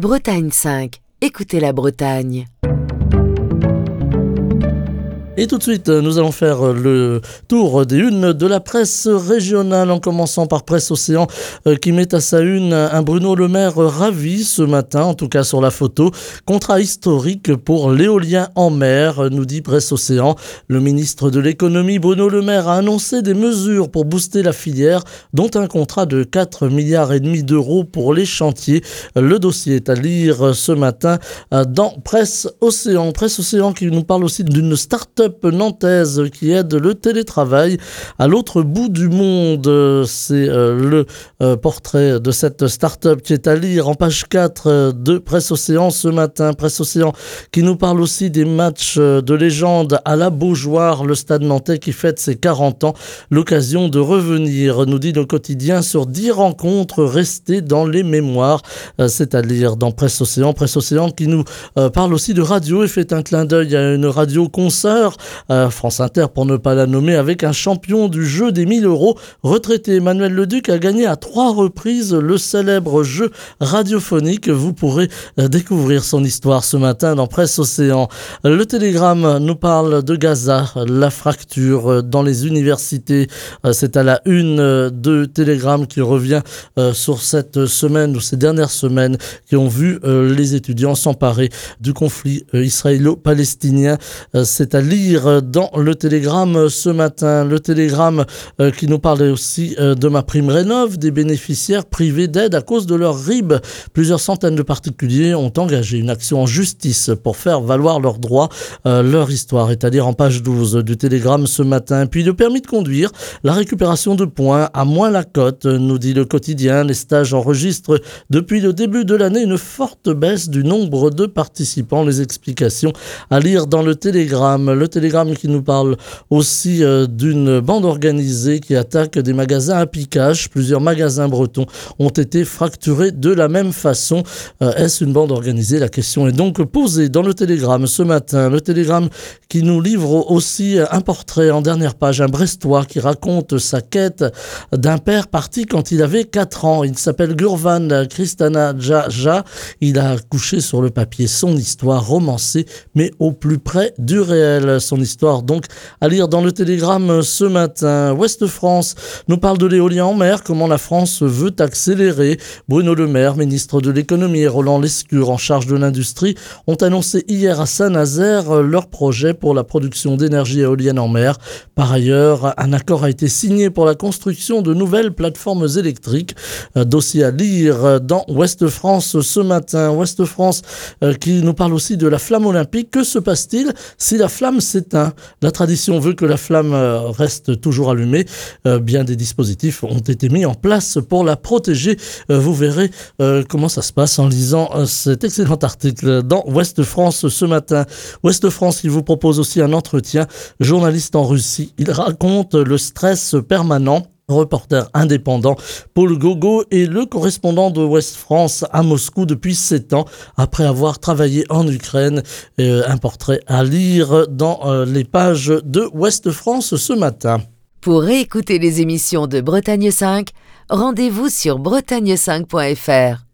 Bretagne 5. Écoutez la Bretagne. Et tout de suite, nous allons faire le tour des unes de la presse régionale, en commençant par Presse Océan, qui met à sa une un Bruno Le Maire ravi ce matin, en tout cas sur la photo. Contrat historique pour l'éolien en mer, nous dit Presse Océan. Le ministre de l'économie, Bruno Le Maire, a annoncé des mesures pour booster la filière, dont un contrat de 4,5 milliards d'euros pour les chantiers. Le dossier est à lire ce matin dans Presse Océan. Presse Océan qui nous parle aussi d'une start-up nantaise qui aide le télétravail à l'autre bout du monde. C'est le portrait de cette start-up qui est à lire en page 4 de Presse Océan ce matin. Presse Océan qui nous parle aussi des matchs de légende à la Beaujoire, le stade nantais qui fête ses 40 ans. L'occasion de revenir, nous dit le quotidien, sur 10 rencontres restées dans les mémoires. C'est à lire dans Presse Océan. Presse Océan qui nous parle aussi de radio et fait un clin d'œil à une radio consoeur, France Inter pour ne pas la nommer, avec un champion du jeu des 1000 euros. Retraité, Emmanuel Leduc a gagné à 3 reprises le célèbre jeu radiophonique. Vous pourrez découvrir son histoire ce matin dans Presse Océan. Le Télégramme nous parle de Gaza, la fracture dans les universités. C'est à la une de Télégramme qui revient sur cette semaine ou ces dernières semaines qui ont vu les étudiants s'emparer du conflit israélo-palestinien. C'est à lire dans le Télégramme ce matin. Le Télégramme qui nous parle aussi de MaPrimeRénov', des bénéficiaires privés d'aide à cause de leur RIB. Plusieurs centaines de particuliers ont engagé une action en justice pour faire valoir leurs droits. Leur histoire est à lire en page 12 du Télégramme ce matin. Puis le permis de conduire, la récupération de points à moins la cote, nous dit le quotidien. Les stages enregistrent depuis le début de l'année une forte baisse du nombre de participants. Les explications à lire dans le Télégramme. Le Télégramme qui nous parle aussi d'une bande organisée qui attaque des magasins à piquage. Plusieurs magasins bretons ont été fracturés de la même façon. Est-ce une bande organisée? La question est donc posée dans le Télégramme ce matin. Le Télégramme qui nous livre aussi un portrait en dernière page, un Brestois qui raconte sa quête d'un père parti quand il avait 4 ans. Il s'appelle Gurvan Kristana Jaja. Il a couché sur le papier son histoire romancée, mais au plus près du réel. Son histoire donc à lire dans le Télégramme ce matin. Ouest France nous parle de l'éolien en mer, comment la France veut accélérer. Bruno Le Maire, ministre de l'économie, et Roland Lescure en charge de l'industrie ont annoncé hier à Saint-Nazaire leur projet pour la production d'énergie éolienne en mer. Par ailleurs, un accord a été signé pour la construction de nouvelles plateformes électriques. Dossier à lire dans Ouest France ce matin. Ouest France qui nous parle aussi de la flamme olympique. Que se passe-t-il si la flamme s'éteint? La tradition veut que la flamme reste toujours allumée. Bien des dispositifs ont été mis en place pour la protéger. Vous verrez comment ça se passe en lisant cet excellent article dans Ouest France ce matin. Ouest France qui vous propose aussi un entretien. Journaliste en Russie, il raconte le stress permanent. Reporter indépendant, Paul Gogo est le correspondant de Ouest France à Moscou depuis 7 ans, après avoir travaillé en Ukraine. Un portrait à lire dans les pages de Ouest France ce matin. Pour réécouter les émissions de Bretagne 5, rendez-vous sur bretagne5.fr.